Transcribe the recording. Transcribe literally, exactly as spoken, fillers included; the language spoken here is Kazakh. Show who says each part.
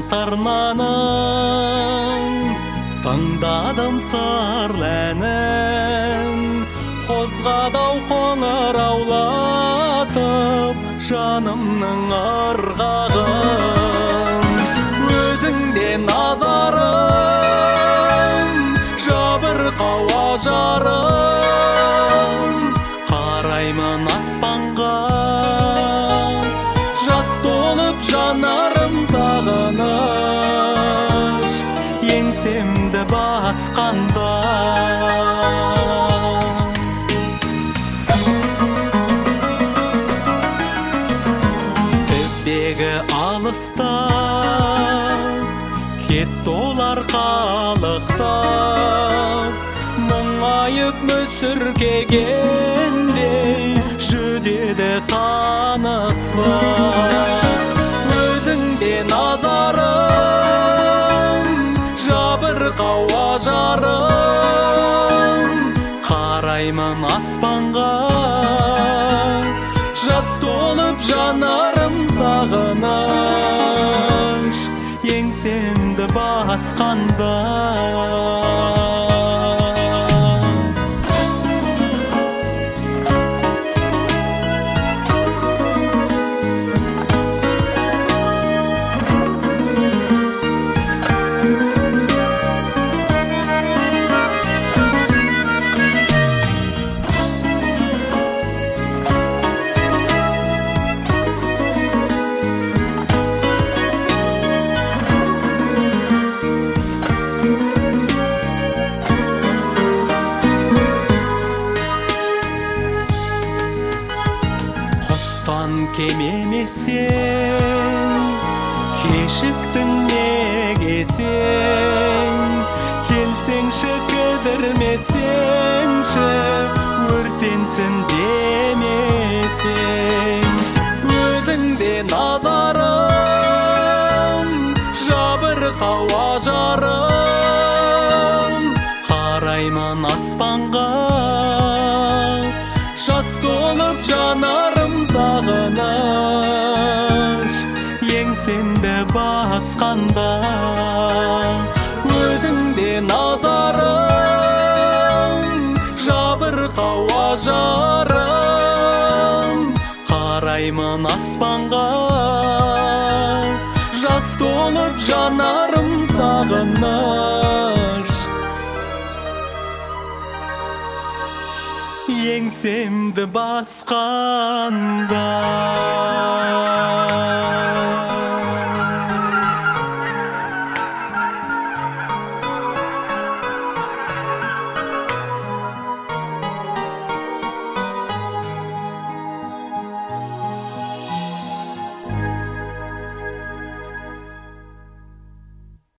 Speaker 1: тарнаның тыңдадым сырлы әнін қозғадау қоңыраулатып жанымның ырғағын өзіңде назарым жабырқау ажарым қараймын аспанға жас толып жанарым сағыныш еңсемді басқанда тізбегі алыста кетті олар қалықтап мұңайып мүсіркегендей жүдеді таныспап өзіңде назарым жабырқау ажарым қараймын аспанға жас толып жанарым сағыныш еңсемді басқанда кем емесен кешіктің неге сен келсеңші кідірмесеңші өртенсін демесең өзіңде назарым жабырқау ажарым қараймын аспанға жас толып жанарым сағыныш еңсемді басқанда өзіңде назарым жабырқау ажарым қараймын аспанға жас толып жанарым сағыныш еңсемді басқанда